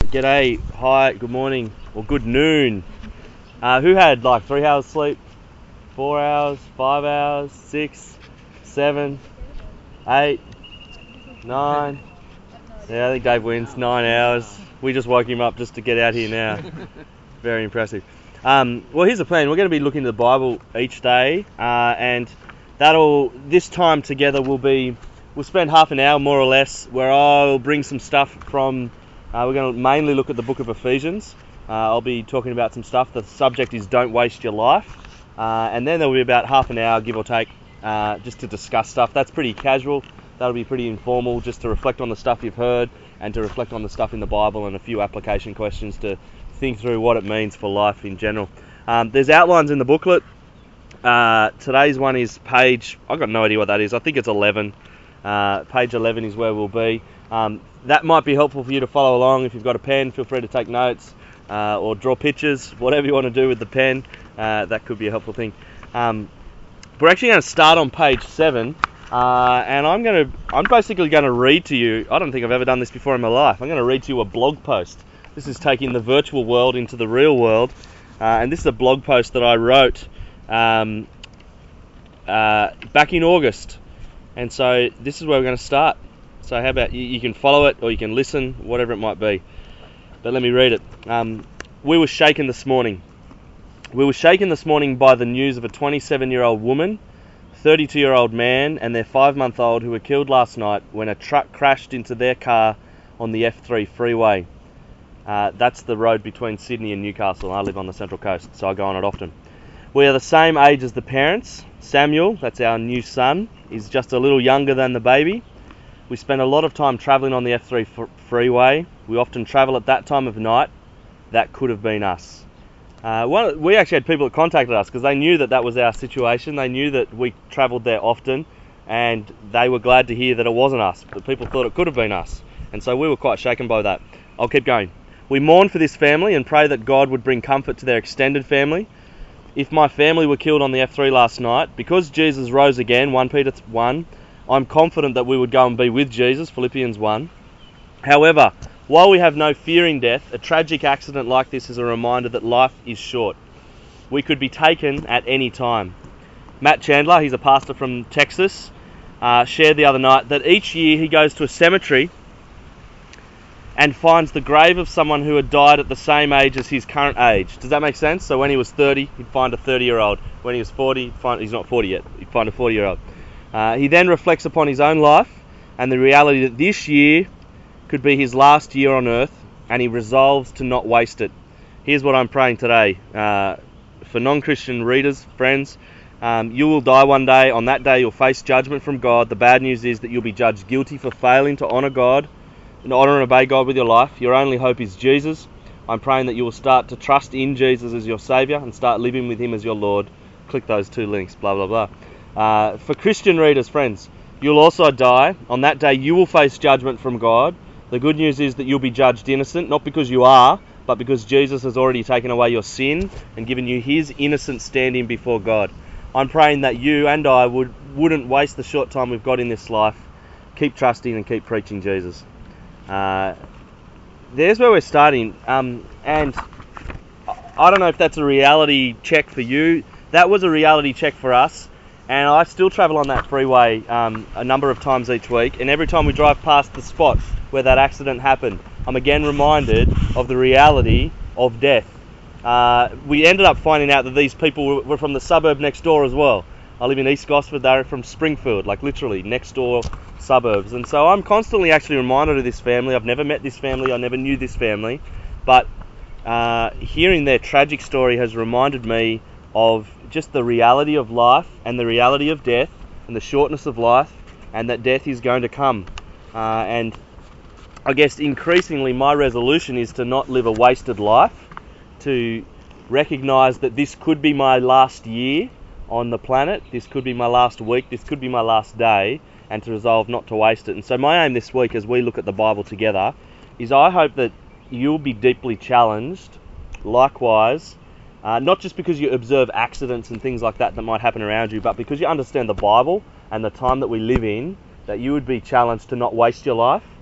G'day, hi, good morning, or good noon. Who had like 3 hours sleep, 4 hours, 5 hours, 6, 7, 8, 9? Yeah, I think Dave wins, 9 hours. We just woke him up just to get out here now. Very impressive. Well, here's the plan. We're going to be looking at the Bible each day, and this time together we'll spend half an hour more or less where I'll bring some stuff from, we're going to mainly look at the book of Ephesians. I'll be talking about some stuff. The subject is don't waste your life, and then there'll be about half an hour, give or take, just to discuss stuff. That's pretty casual. That'll be pretty informal, just to reflect on the stuff you've heard and to reflect on the stuff in the Bible and a few application questions to think through what it means for life in general. There's outlines in the booklet. Today's one is page, I've got no idea what that is, I think it's 11. Page 11 is where we'll be. That might be helpful for you to follow along. If you've got a pen, feel free to take notes or draw pictures, whatever you want to do with the pen. That could be a helpful thing. We're actually going to start on page 7, and I'm basically going to read to you. I don't think I've ever done this before in my life. I'm going to read to you a blog post. This is taking the virtual world into the real world, and this is a blog post that I wrote back in August. And so this is where we're going to start. So how about you can follow it or you can listen, whatever it might be. But let me read it. We were shaken this morning. We were shaken this morning by the news of a 27-year-old woman, 32-year-old man, and their 5-month-old who were killed last night when a truck crashed into their car on the F3 freeway. That's the road between Sydney and Newcastle. I live on the Central Coast, so I go on it often. We are the same age as the parents. Samuel, that's our new son, is just a little younger than the baby. We spend a lot of time travelling on the F3 freeway. We often travel at that time of night. That could have been us. We actually had people that contacted us because they knew that was our situation. They knew that we travelled there often, and they were glad to hear that it wasn't us, but people thought it could have been us. And so we were quite shaken by that. I'll keep going. We mourn for this family and pray that God would bring comfort to their extended family. If my family were killed on the F3 last night, because Jesus rose again, 1 Peter 1, I'm confident that we would go and be with Jesus, Philippians 1. However, while we have no fear in death, a tragic accident like this is a reminder that life is short. We could be taken at any time. Matt Chandler, he's a pastor from Texas, shared the other night that each year he goes to a cemetery and finds the grave of someone who had died at the same age as his current age. Does that make sense? So when he was 30, he'd find a 30-year-old. When he was 40, he's not 40 yet, he'd find a 40-year-old. He then reflects upon his own life and the reality that this year could be his last year on earth, and he resolves to not waste it. Here's what I'm praying today. For non-Christian readers, friends, you will die one day. On that day, you'll face judgment from God. The bad news is that you'll be judged guilty for failing to honour God, and honour and obey God with your life. Your only hope is Jesus. I'm praying that you will start to trust in Jesus as your Saviour and start living with Him as your Lord. Click those 2 links, blah, blah, blah. For Christian readers, friends, you'll also die. On that day, you will face judgment from God. The good news is that you'll be judged innocent, not because you are, but because Jesus has already taken away your sin and given you His innocent standing before God. I'm praying that you and I wouldn't waste the short time we've got in this life. Keep trusting and keep preaching Jesus. There's where we're starting, and I don't know if that's a reality check for you. That was a reality check for us, and I still travel on that freeway a number of times each week, and every time we drive past the spot where that accident happened, I'm again reminded of the reality of death. We ended up finding out that these people were from the suburb next door as well. I live in East Gosford, they're from Springfield, like literally next door suburbs. And so I'm constantly actually reminded of this family. I've never met this family, I never knew this family, but hearing their tragic story has reminded me of just the reality of life and the reality of death and the shortness of life, and that death is going to come. And I guess increasingly my resolution is to not live a wasted life, to recognise that this could be my last year on the planet, this could be my last week, this could be my last day, and to resolve not to waste it. And so my aim this week as we look at the Bible together is I hope that you'll be deeply challenged, likewise, not just because you observe accidents and things like that might happen around you, but because you understand the Bible and the time that we live in, that you would be challenged to not waste your life,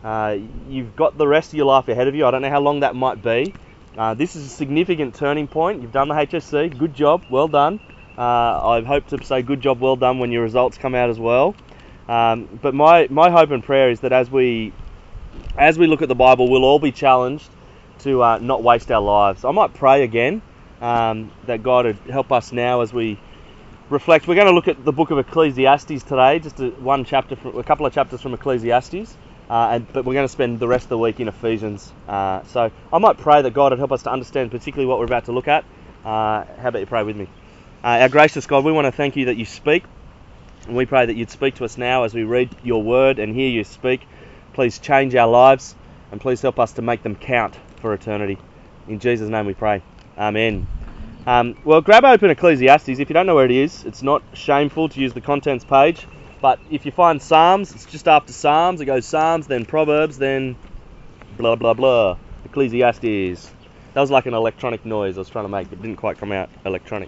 You've got the rest of your life ahead of you. I don't know how long that might be. This is a significant turning point. You've done the HSC. Good job. Well done. I hope to say good job, well done when your results come out as well. But my hope and prayer is that as we look at the Bible, we'll all be challenged to not waste our lives. I might pray again that God would help us now as we reflect. We're going to look at the book of Ecclesiastes today, just a couple of chapters from Ecclesiastes, but we're going to spend the rest of the week in Ephesians. So I might pray that God would help us to understand particularly what we're about to look at. How about you pray with me? Our gracious God, we want to thank you that you speak, and we pray that you'd speak to us now as we read your word and hear you speak. Please change our lives, and please help us to make them count for eternity. In Jesus' name we pray. Amen. Well, grab open Ecclesiastes. If you don't know where it is, it's not shameful to use the contents page. But if you find Psalms, it's just after Psalms. It goes Psalms, then Proverbs, then blah, blah, blah. Ecclesiastes. That was like an electronic noise I was trying to make, but it didn't quite come out electronic.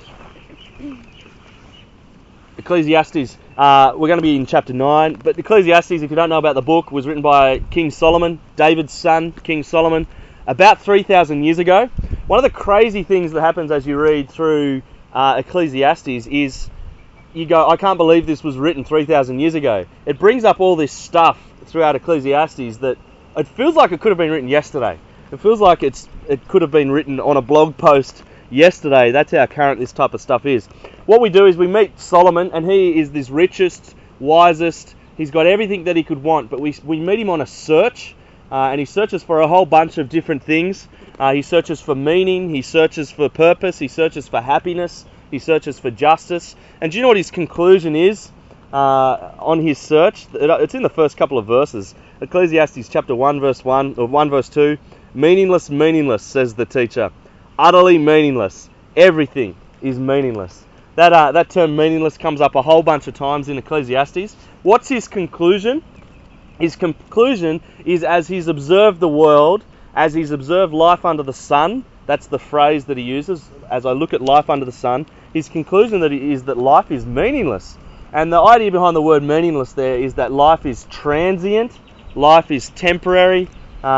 Ecclesiastes. We're going to be in chapter 9. But Ecclesiastes, if you don't know about the book, was written by King Solomon, David's son, King Solomon, about 3,000 years ago. One of the crazy things that happens as you read through Ecclesiastes is you go, I can't believe this was written 3,000 years ago. It brings up all this stuff throughout Ecclesiastes that it feels like it could have been written yesterday. It feels like it could have been written on a blog post yesterday. That's how current this type of stuff is. What we do is we meet Solomon, and he is this richest, wisest. He's got everything that he could want, but we meet him on a search, and he searches for a whole bunch of different things. He searches for meaning, he searches for purpose, he searches for happiness, he searches for justice. And do you know what his conclusion is on his search? It's in the first couple of verses. Ecclesiastes chapter 1 verse 1, or 1 verse 2. Meaningless, meaningless, says the teacher. Utterly meaningless. Everything is meaningless. That term meaningless comes up a whole bunch of times in Ecclesiastes. What's his conclusion? His conclusion is, as he's observed the world, as he's observed life under the sun, that's the phrase that he uses, as I look at life under the sun, his conclusion is that life is meaningless. And the idea behind the word meaningless there is that life is transient, life is temporary,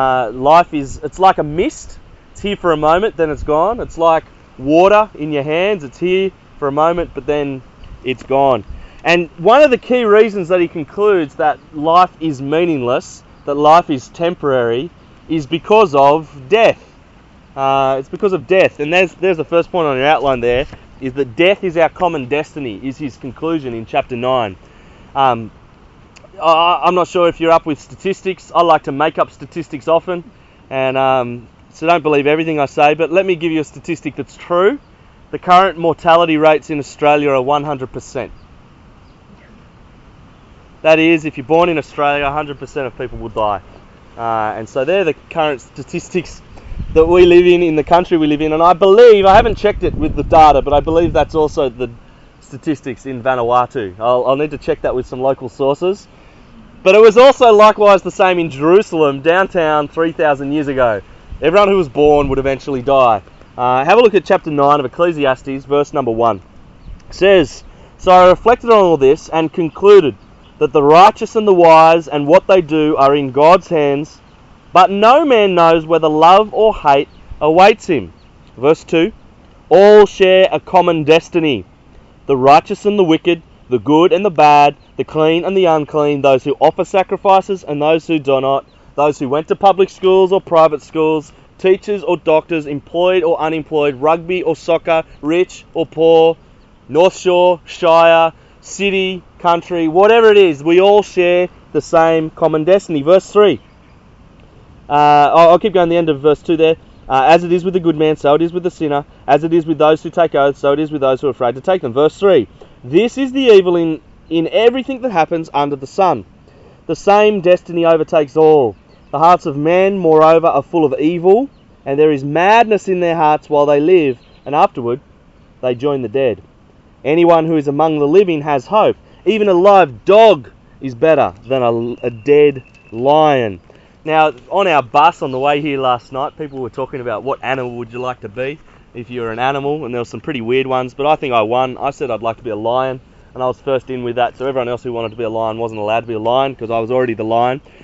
it's like a mist. It's here for a moment, then it's gone. It's like water in your hands. It's here for a moment, but then it's gone. And one of the key reasons that he concludes that life is meaningless, that life is temporary, is because of death. It's because of death. And there's the first point on your outline there, is that death is our common destiny, is his conclusion in chapter 9. I'm not sure if you're up with statistics. I like to make up statistics often, and so don't believe everything I say, but let me give you a statistic that's true. The current mortality rates in Australia are 100%. That is, if you're born in Australia, 100% of people will die. And so they're the current statistics that we live in the country we live in. And I believe, I haven't checked it with the data, but I believe that's also the statistics in Vanuatu. I'll need to check that with some local sources. But it was also likewise the same in Jerusalem, downtown, 3,000 years ago. Everyone who was born would eventually die. Have a look at chapter 9 of Ecclesiastes, verse number 1. It says, "So I reflected on all this and concluded that the righteous and the wise and what they do are in God's hands, but no man knows whether love or hate awaits him." Verse 2, "All share a common destiny. The righteous and the wicked, the good and the bad, the clean and the unclean, those who offer sacrifices and those who do not, those who went to public schools or private schools, teachers or doctors, employed or unemployed, rugby or soccer, rich or poor, North Shore, Shire, city, country, whatever it is, we all share the same common destiny." Verse 3. I'll keep going to the end of verse 2 there. "As it is with the good man, so it is with the sinner. As it is with those who take oaths, so it is with those who are afraid to take them." Verse 3. "This is the evil in everything that happens under the sun. The same destiny overtakes all. The hearts of men, moreover, are full of evil, and there is madness in their hearts while they live, and afterward they join the dead. Anyone who is among the living has hope. Even a live dog is better than a dead lion." Now, on our bus on the way here last night, people were talking about what animal would you like to be if you were an animal, and there were some pretty weird ones, but I think I won. I said I'd like to be a lion, and I was first in with that, so everyone else who wanted to be a lion wasn't allowed to be a lion because I was already the lion. But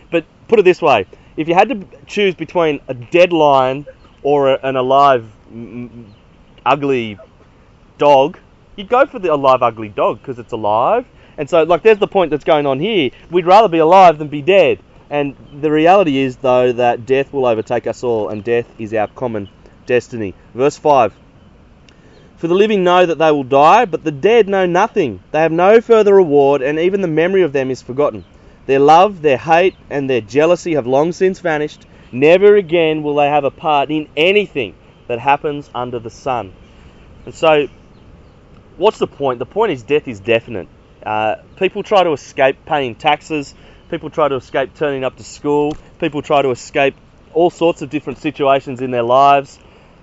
put it this way. If you had to choose between a dead lion or an alive, ugly dog, you'd go for the alive, ugly dog because it's alive. And so, there's the point that's going on here. We'd rather be alive than be dead. And the reality is, though, that death will overtake us all, and death is our common destiny. Verse 5. For the living know that they will die, but the dead know nothing. They have no further reward, and even the memory of them is forgotten. Their love, their hate, and their jealousy have long since vanished. Never again will they have a part in anything that happens under the sun. And so, what's the point? The point is death is definite. People try to escape paying taxes. People try to escape turning up to school. People try to escape all sorts of different situations in their lives.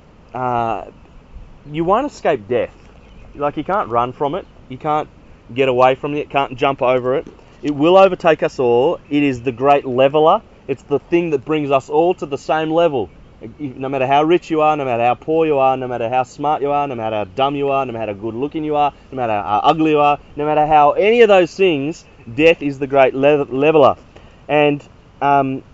You won't escape death. You can't run from it. You can't get away from it. You can't jump over it. It will overtake us all. It is the great leveler. It's the thing that brings us all to the same level. No matter how rich you are, no matter how poor you are, no matter how smart you are, no matter how dumb you are, no matter how good looking you are, no matter how ugly you are, no matter how any of those things, death is the great leveler. And the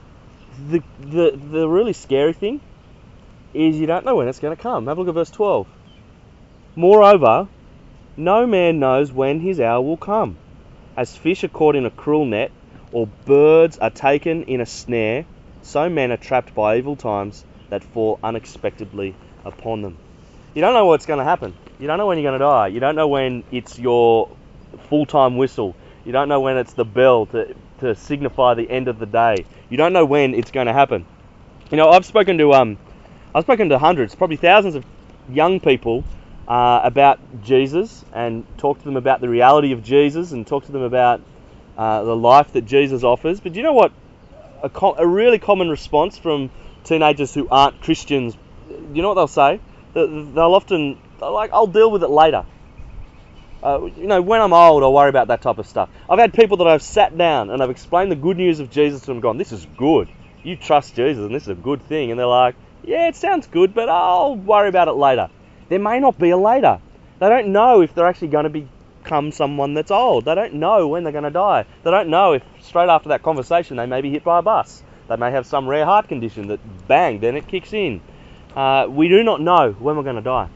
really scary thing is you don't know when it's going to come. Have a look at verse 12. Moreover, no man knows when his hour will come. As fish are caught in a cruel net, or birds are taken in a snare, so men are trapped by evil times that fall unexpectedly upon them. You don't know what's going to happen. You don't know when you're going to die. You don't know when it's your full-time whistle. You don't know when it's the bell to signify the end of the day. You don't know when it's going to happen. I've spoken to hundreds, probably thousands of young people about Jesus, and talked to them about the reality of Jesus, and talked to them about the life that Jesus offers. But do you know what? A really common response from teenagers who aren't Christians, you know what they'll say? They're like, I'll deal with it later. When I'm old, I'll worry about that type of stuff. I've had people that I've sat down and I've explained the good news of Jesus to them and gone, this is good. You trust Jesus and this is a good thing. And they're like, yeah, it sounds good, but I'll worry about it later. There may not be a later. They don't know if they're actually going to become someone that's old. They don't know when they're going to die. They don't know if straight after that conversation they may be hit by a bus. They may have some rare heart condition that bang, then it kicks in. We do not know when we're going to die.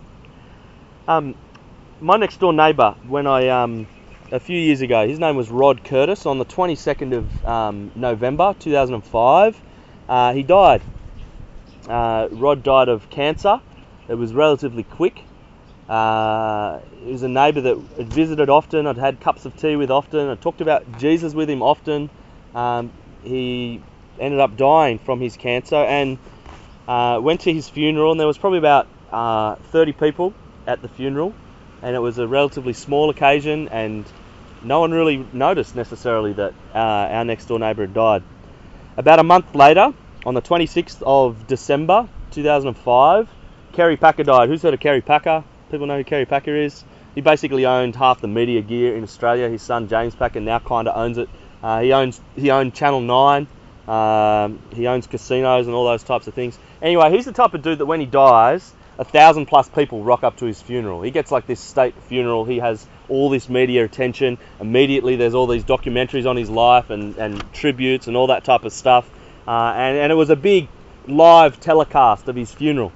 My next door neighbour, when a few years ago, his name was Rod Curtis, on the 22nd of November 2005, he died. Rod died of cancer. It was relatively quick. He was a neighbour that had visited often. I'd had cups of tea with often. I talked about Jesus with him often. He ended up dying from his cancer, and went to his funeral, and there was probably about 30 people at the funeral, and it was a relatively small occasion, and no one really noticed necessarily that our next door neighbour had died. About a month later, on the 26th of December 2005, Kerry Packer died. Who's heard of Kerry Packer? People know who Kerry Packer is. He basically owned half the media gear in Australia. His son James Packer now kind of owns it. He owned Channel 9. He owns casinos and all those types of things. Anyway, he's the type of dude that when he dies, 1,000 plus people rock up to his funeral. He gets like this state funeral. He has all this media attention. Immediately there's all these documentaries on his life and tributes and all that type of stuff. And it was a big live telecast of his funeral.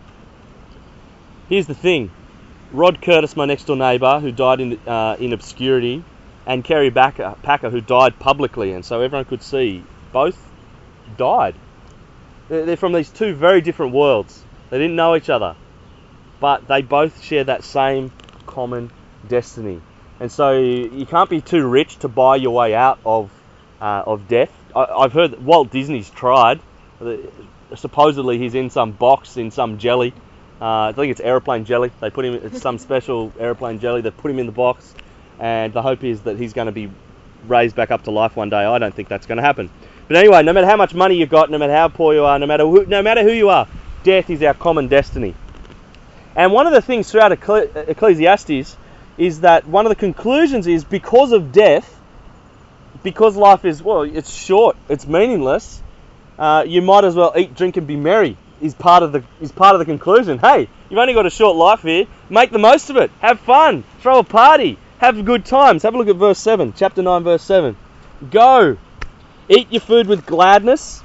Here's the thing. Rod Curtis, my next door neighbour, who died in obscurity, and Kerry Packer, who died publicly, and so everyone could see, both died. They're from these two very different worlds. They didn't know each other, but they both share that same common destiny. And so you can't be too rich to buy your way out of death. I've heard that Walt Disney's tried. Supposedly he's in some box, in some jelly. I think it's aeroplane jelly. They put him. It's some special aeroplane jelly. They put him in the box, and the hope is that he's going to be raised back up to life one day. I don't think that's going to happen. But anyway, no matter how much money you've got, no matter how poor you are, no matter who you are, death is our common destiny. And one of the things throughout Ecclesiastes is that one of the conclusions is because of death, because life is, it's short, it's meaningless, you might as well eat, drink, and be merry. Is part of the conclusion. Hey, you've only got a short life here. Make the most of it. Have fun. Throw a party. Have good times. Have a look at verse 7. Chapter 9, verse 7. Go. Eat your food with gladness,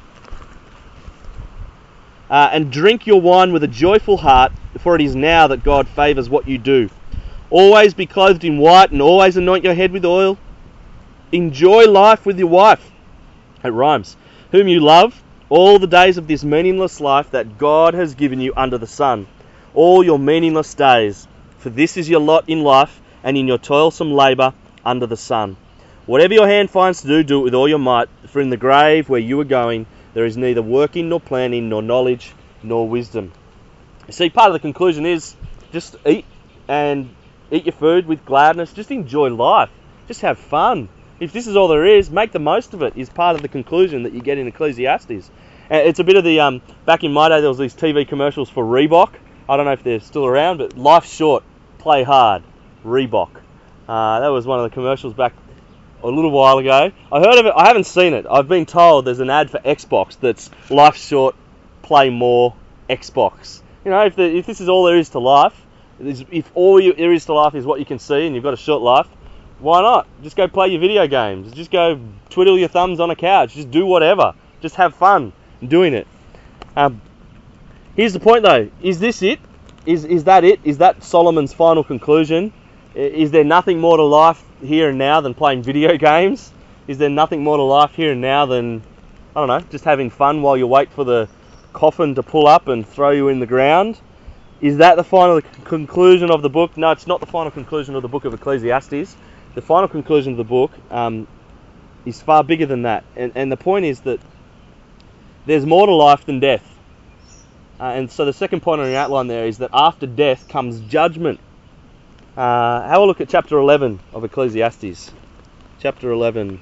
and drink your wine with a joyful heart, for it is now that God favours what you do. Always be clothed in white, and always anoint your head with oil. Enjoy life with your wife, it rhymes, whom you love, all the days of this meaningless life that God has given you under the sun, all your meaningless days, for this is your lot in life, and in your toilsome labour under the sun. Whatever your hand finds to do, do it with all your might, for in the grave where you are going, there is neither working, nor planning, nor knowledge, nor wisdom. You see, part of the conclusion is just eat your food with gladness. Just enjoy life. Just have fun. If this is all there is, make the most of it, is part of the conclusion that you get in Ecclesiastes. It's a bit of the, back in my day, there was these TV commercials for Reebok. I don't know if they're still around, but life's short, play hard, Reebok. That was one of the commercials back a little while ago. I heard of it, I haven't seen it. I've been told there's an ad for Xbox that's life's short, play more, Xbox. You know, if this is all there is to life, if all there is to life is what you can see and you've got a short life, why not? Just go play your video games. Just go twiddle your thumbs on a couch. Just do whatever. Just have fun doing it. Here's the point though. Is this it? Is that it? Is that Solomon's final conclusion? Is there nothing more to life here and now than playing video games? Is there nothing more to life here and now than, I don't know, just having fun while you wait for the coffin to pull up and throw you in the ground? Is that the final conclusion of the book? No, it's not the final conclusion of the book of Ecclesiastes. The final conclusion of the book is far bigger than that. And the point is that there's more to life than death. And so the second point on your outline there is that after death comes judgment. Have a look at chapter 11 of Ecclesiastes. Chapter 11.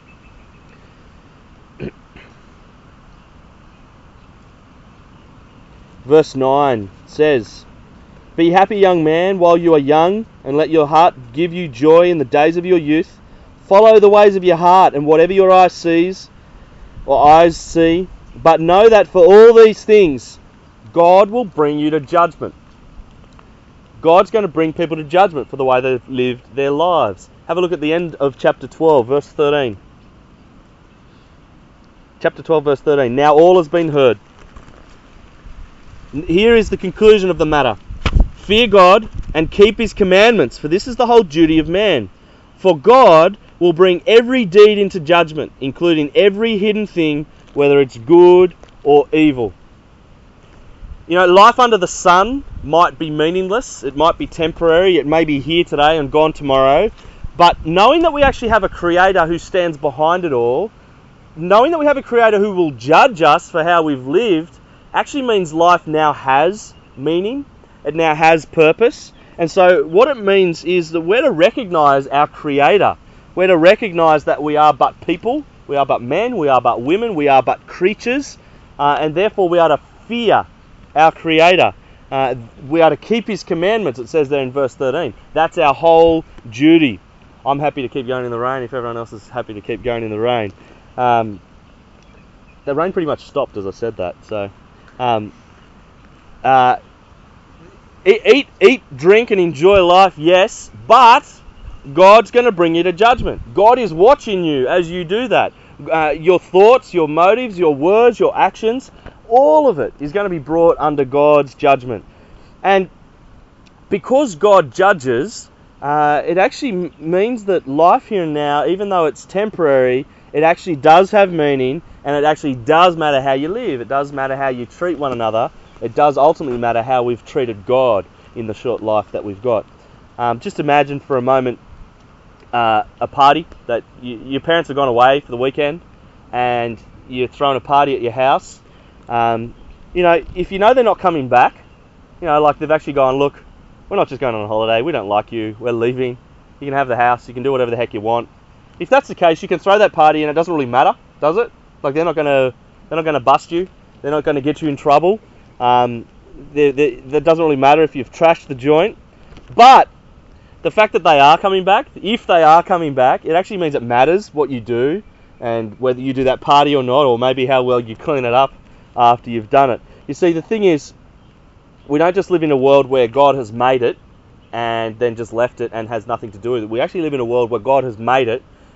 Verse 9 says, "Be happy, young man, while you are young, and let your heart give you joy in the days of your youth. Follow the ways of your heart, and whatever your eyes see. But know that for all these things, God will bring you to judgment." God's going to bring people to judgment for the way they've lived their lives. Have a look at the end of chapter 12, verse 13. Chapter 12, verse 13. "Now all has been heard. Here is the conclusion of the matter. Fear God and keep his commandments, for this is the whole duty of man. For God will bring every deed into judgment, including every hidden thing, whether it's good or evil." You know, life under the sun might be meaningless, it might be temporary, it may be here today and gone tomorrow, but knowing that we actually have a Creator who stands behind it all, knowing that we have a Creator who will judge us for how we've lived, actually means life now has meaning, it now has purpose. And so what it means is that we're to recognise our Creator, we're to recognise that we are but people, we are but men, we are but women, we are but creatures, and therefore we are to fear our Creator. We are to keep his commandments, it says there in verse 13. That's our whole duty. I'm happy to keep going in the rain if everyone else is happy to keep going in the rain. The rain pretty much stopped as I said that. So, eat, drink and enjoy life, yes, but God's going to bring you to judgment. God is watching you as you do that. Your thoughts, your motives, your words, your actions, all of it is going to be brought under God's judgment. And because God judges, it actually means that life here and now, even though it's temporary, it actually does have meaning, and it actually does matter how you live. It does matter how you treat one another. It does ultimately matter how we've treated God in the short life that we've got. Just imagine for a moment a party that your parents have gone away for the weekend, and you're throwing a party at your house. You know, if you know they're not coming back, you know, like they've actually gone, look, we're not just going on a holiday, we don't like you, we're leaving, you can have the house, you can do whatever the heck you want. If that's the case, you can throw that party and it doesn't really matter, does it? Like they're not going to bust you, they're not going to get you in trouble. That doesn't really matter if you've trashed the joint. But the fact that they are coming back, if they are coming back, it actually means it matters what you do, and whether you do that party or not, or maybe how well you clean it up after you've done it. You see, the thing is, we don't just live in a world where God has made it and then just left it and has nothing to do with it. We actually live in a world where God has made it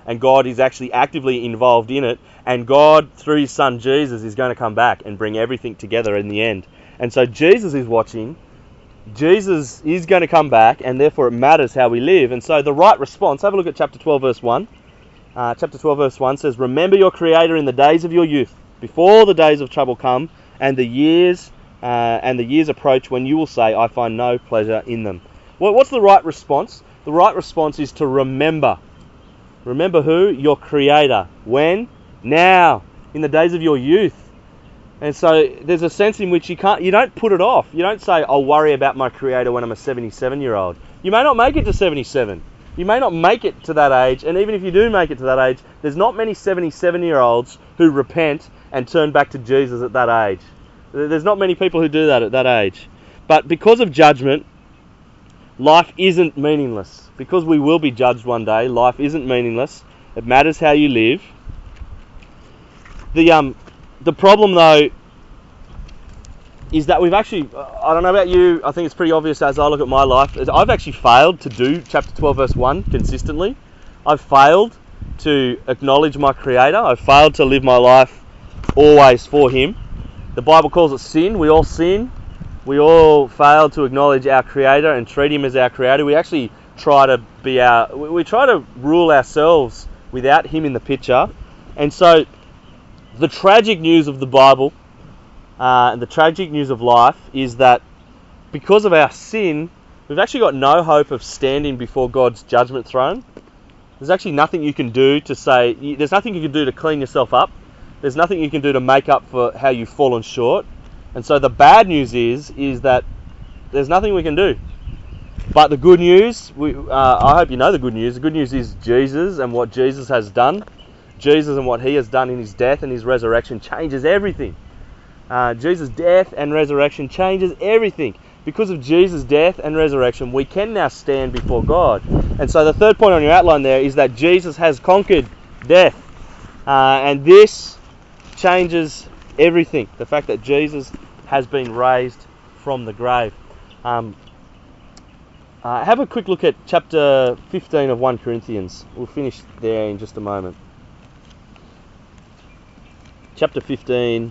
and God is actually actively involved in it, and God, through his son Jesus, is going to come back and bring everything together in the end. And so Jesus is watching, Jesus is going to come back, and therefore it matters how we live. And so the right response, have a look at chapter 12 verse 1. Chapter 12 verse 1 says, "Remember your Creator in the days of your youth, before the days of trouble come, and the years approach when you will say, I find no pleasure in them." Well, what's the right response? The right response is to remember. Remember who? Your Creator. When? Now. In the days of your youth. And so there's a sense in which you don't put it off. You don't say, I'll worry about my Creator when I'm a 77-year-old. You may not make it to 77. You may not make it to that age, and even if you do make it to that age, there's not many 77-year-olds who repent and turn back to Jesus at that age. There's not many people who do that at that age. But because of judgment, life isn't meaningless. Because we will be judged one day, life isn't meaningless. It matters how you live. The problem, though, is that we've actually, I don't know about you, I think it's pretty obvious as I look at my life, I've actually failed to do chapter 12 verse 1 consistently. I've failed to acknowledge my Creator. I've failed to live my life always for Him. The Bible calls it sin. We all sin. We all fail to acknowledge our Creator and treat Him as our Creator. We actually try to we try to rule ourselves without Him in the picture. And so the tragic news of the Bible, and the tragic news of life, is that because of our sin, we've actually got no hope of standing before God's judgment throne. There's actually nothing you can do there's nothing you can do to clean yourself up. There's nothing you can do to make up for how you've fallen short. And so the bad news is that there's nothing we can do. But the good news, I hope you know the good news. The good news is Jesus and what Jesus has done. Jesus and what He has done in His death and His resurrection changes everything. Jesus' death and resurrection changes everything. Because of Jesus' death and resurrection, we can now stand before God. And so the third point on your outline there is that Jesus has conquered death. And this changes everything. The fact that Jesus has been raised from the grave. Have a quick look at chapter 15 of 1 Corinthians. We'll finish there in just a moment. Chapter 15.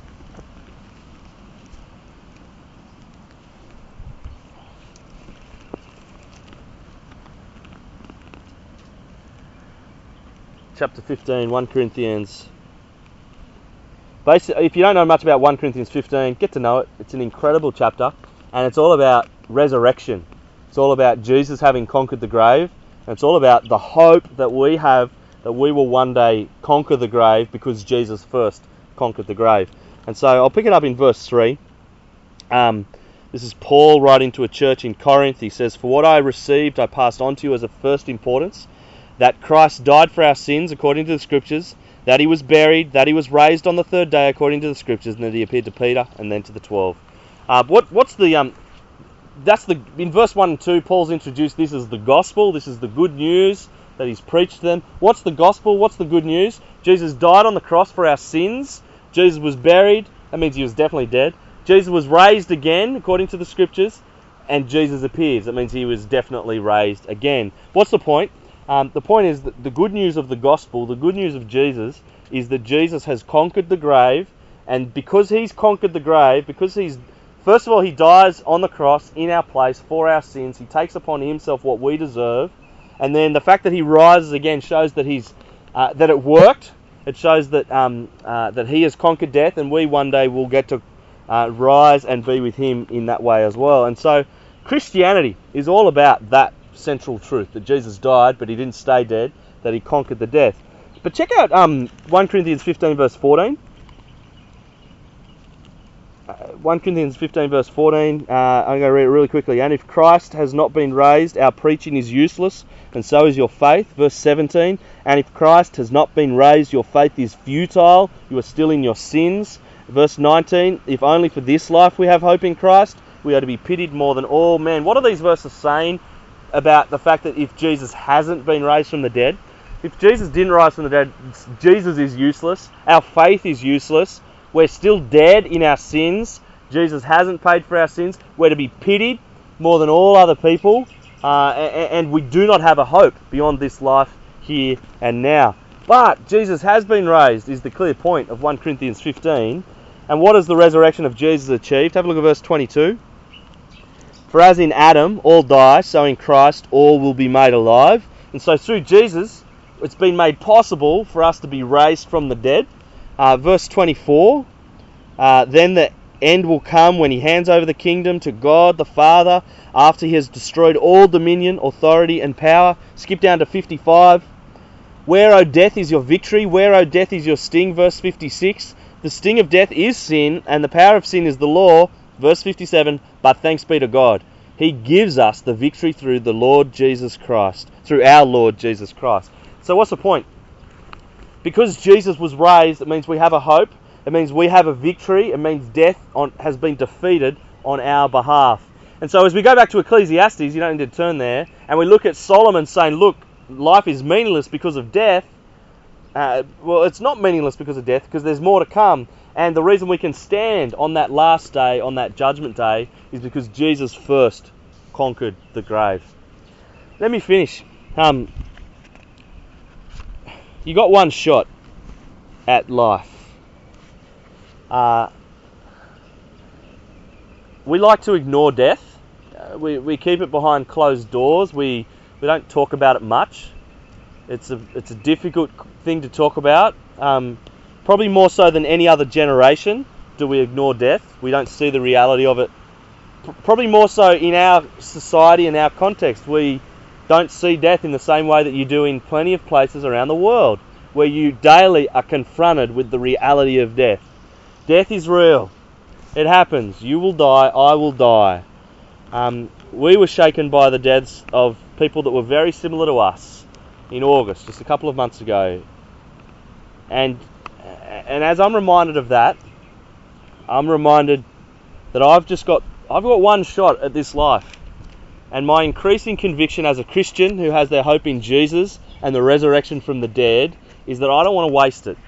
Chapter 15, 1 Corinthians. Basically, if you don't know much about 1 Corinthians 15, get to know it. It's an incredible chapter, and it's all about resurrection. It's all about Jesus having conquered the grave, and it's all about the hope that we have that we will one day conquer the grave because Jesus first conquered the grave. And so I'll pick it up in verse 3. This is Paul writing to a church in Corinth. He says, "For what I received I passed on to you as of first importance, that Christ died for our sins according to the Scriptures, that He was buried, that He was raised on the third day according to the Scriptures, and that He appeared to Peter and then to the 12. In verse 1 and 2, Paul's introduced this as the gospel. This is the good news that he's preached to them. What's the gospel? What's the good news? Jesus died on the cross for our sins. Jesus was buried. That means He was definitely dead. Jesus was raised again according to the Scriptures, and Jesus appears. That means He was definitely raised again. What's the point? The point is that the good news of the gospel, the good news of Jesus, is that Jesus has conquered the grave, and because He's conquered the grave, first of all, He dies on the cross in our place for our sins. He takes upon Himself what we deserve, and then the fact that He rises again shows that that it worked. It shows that He has conquered death, and we one day will get to rise and be with Him in that way as well. And so Christianity is all about that central truth, that Jesus died, but He didn't stay dead, that He conquered the death. But check out 1 Corinthians 15 verse 14. 1 Corinthians 15 verse 14, I'm going to read it really quickly. "And if Christ has not been raised, our preaching is useless, and so is your faith." Verse 17, "And if Christ has not been raised, your faith is futile, you are still in your sins." Verse 19, "If only for this life we have hope in Christ, we are to be pitied more than all men." What are these verses saying about the fact that if Jesus hasn't been raised from the dead? If Jesus didn't rise from the dead, Jesus is useless, our faith is useless, we're still dead in our sins, Jesus hasn't paid for our sins, we're to be pitied more than all other people, and we do not have a hope beyond this life here and now. But Jesus has been raised is the clear point of 1 Corinthians 15. And what has the resurrection of Jesus achieved? Have a look at verse 22. For as in Adam all die, so in Christ all will be made alive. And so through Jesus, it's been made possible for us to be raised from the dead. Verse 24, then the end will come when he hands over the kingdom to God the Father after he has destroyed all dominion, authority and power. Skip down to 55. Where, O death, is your victory? Where, O death, is your sting? Verse 56. The sting of death is sin, and the power of sin is the law. Verse 57. But thanks be to God, he gives us the victory through the Lord Jesus Christ, through our Lord Jesus Christ. So what's the point? Because Jesus was raised, it means we have a hope. It means we have a victory. It means death has been defeated on our behalf. And so as we go back to Ecclesiastes, you don't need to turn there, and we look at Solomon saying, look, life is meaningless because of death. Well, it's not meaningless because of death, because there's more to come. And the reason we can stand on that last day, on that judgment day, is because Jesus first conquered the grave. Let me finish. You got one shot at life. We like to ignore death. We keep it behind closed doors. We don't talk about it much. It's a difficult thing to talk about. Probably more so than any other generation do we ignore death. We don't see the reality of it. Probably more so in our society, in our context. We don't see death in the same way that you do in plenty of places around the world, where you daily are confronted with the reality of death. Death is real. It happens. You will die. I will die. We were shaken by the deaths of people that were very similar to us in August, just a couple of months ago. And as I'm reminded of that, I'm reminded that I've got one shot at this life. And my increasing conviction as a Christian who has their hope in Jesus and the resurrection from the dead is that I don't want to waste it.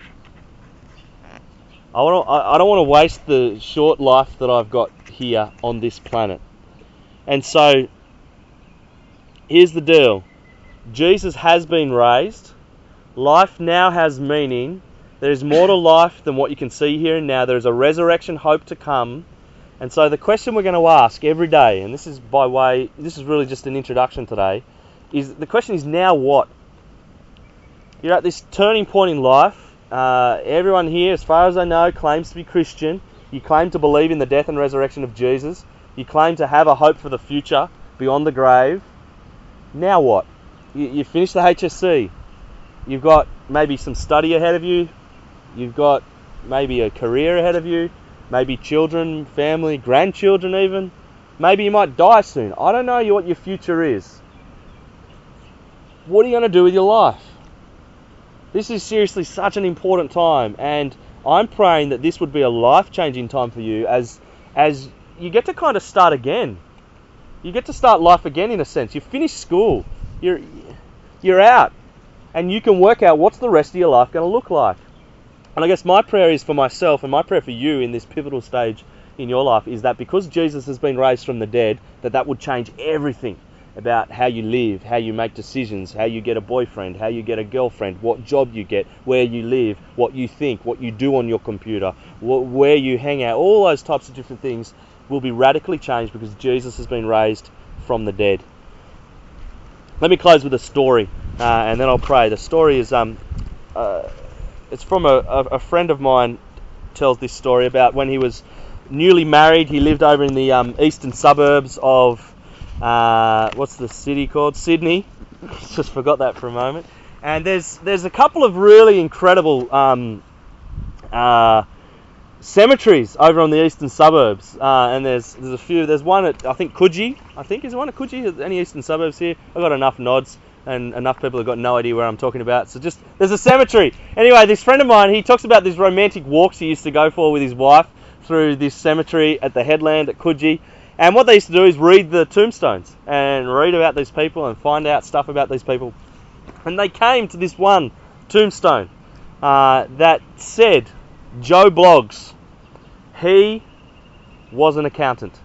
I don't want to waste the short life that I've got here on this planet. And so, here's the deal. Jesus has been raised. Life now has meaning. There is more to life than what you can see here and now. There is a resurrection hope to come. And so the question we're going to ask every day, and this is really just an introduction today, is the question is, now what? You're at this turning point in life. Everyone here, as far as I know, claims to be Christian. You claim to believe in the death and resurrection of Jesus. You claim to have a hope for the future beyond the grave. Now what? You finished the HSC. You've got maybe some study ahead of you. You've got maybe a career ahead of you. Maybe children, family, grandchildren even. Maybe you might die soon. I don't know what your future is. What are you going to do with your life? This is seriously such an important time, and I'm praying that this would be a life-changing time for you as you get to kind of start again. You get to start life again in a sense. You've finished school. You're out, and you can work out what's the rest of your life going to look like. And I guess my prayer is for myself, and my prayer for you in this pivotal stage in your life is that because Jesus has been raised from the dead, that would change everything about how you live, how you make decisions, how you get a boyfriend, how you get a girlfriend, what job you get, where you live, what you think, what you do on your computer, where you hang out. All those types of different things will be radically changed because Jesus has been raised from the dead. Let me close with a story, and then I'll pray. The story is it's from a friend of mine. Tells this story about when he was newly married. He lived over in the eastern suburbs of what's the city called? Sydney. Just forgot that for a moment. And there's a couple of really incredible cemeteries over on the eastern suburbs, and there's a few. There's one at I think Coogee. Is there one at Coogee? Any eastern suburbs here? I've got enough nods, and enough people have got no idea where I'm talking about. So just there's a cemetery. Anyway, this friend of mine, he talks about these romantic walks he used to go for with his wife through this cemetery at the headland at Coogee. And what they used to do is read the tombstones and read about these people and find out stuff about these people. And they came to this one tombstone that said, Joe Bloggs, he was an accountant.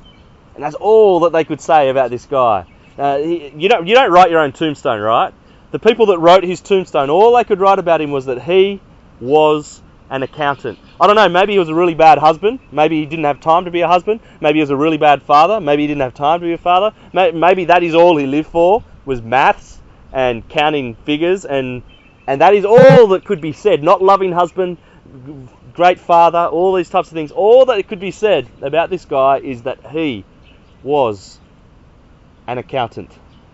And that's all that they could say about this guy. You don't write your own tombstone, right? The people that wrote his tombstone, all they could write about him was that he was an accountant. I don't know, maybe he was a really bad husband. Maybe he didn't have time to be a husband. Maybe he was a really bad father. Maybe he didn't have time to be a father. Maybe that is all he lived for, was maths and counting figures, and that is all that could be said. Not loving husband, great father, all these types of things. All that could be said about this guy is that he was an accountant.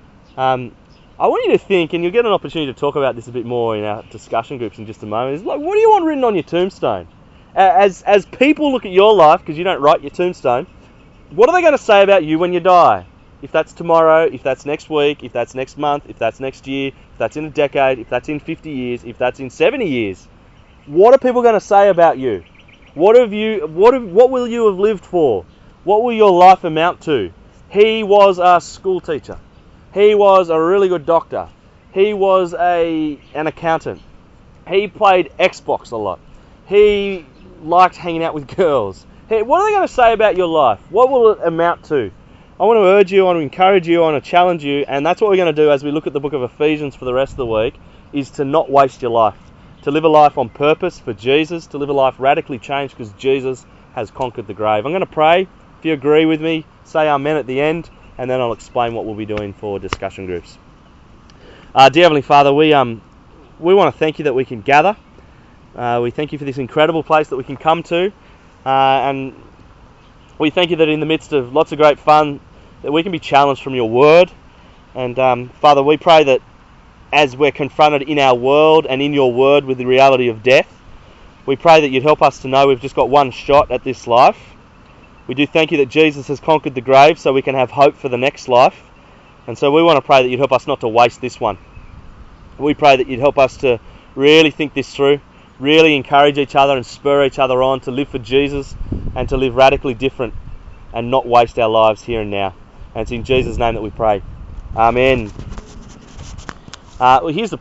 I want you to think, and you'll get an opportunity to talk about this a bit more in our discussion groups in just a moment. It's like, what do you want written on your tombstone? As people look at your life, because you don't write your tombstone, what are they going to say about you when you die? If that's tomorrow, if that's next week, if that's next month, if that's next year, if that's in a decade, if that's in 50 years, if that's in 70 years, what are people going to say about you? What will you have lived for? What will your life amount to? He was a school teacher. He was a really good doctor. He was an accountant. He played Xbox a lot. He liked hanging out with girls. Hey, what are they going to say about your life? What will it amount to? I want to urge you, I want to encourage you, I want to challenge you, and that's what we're going to do as we look at the book of Ephesians for the rest of the week, is to not waste your life. To live a life on purpose for Jesus, to live a life radically changed because Jesus has conquered the grave. I'm going to pray. If you agree with me, say amen at the end, and then I'll explain what we'll be doing for discussion groups. Dear Heavenly Father, we want to thank you that we can gather. We thank you for this incredible place that we can come to, and we thank you that in the midst of lots of great fun, that we can be challenged from your word. And Father, we pray that as we're confronted in our world and in your word with the reality of death, we pray that you'd help us to know we've just got one shot at this life. We do thank you that Jesus has conquered the grave so we can have hope for the next life. And so we want to pray that you'd help us not to waste this one. We pray that you'd help us to really think this through, really encourage each other and spur each other on to live for Jesus and to live radically different and not waste our lives here and now. And it's in Jesus' name that we pray. Amen. Well, here's the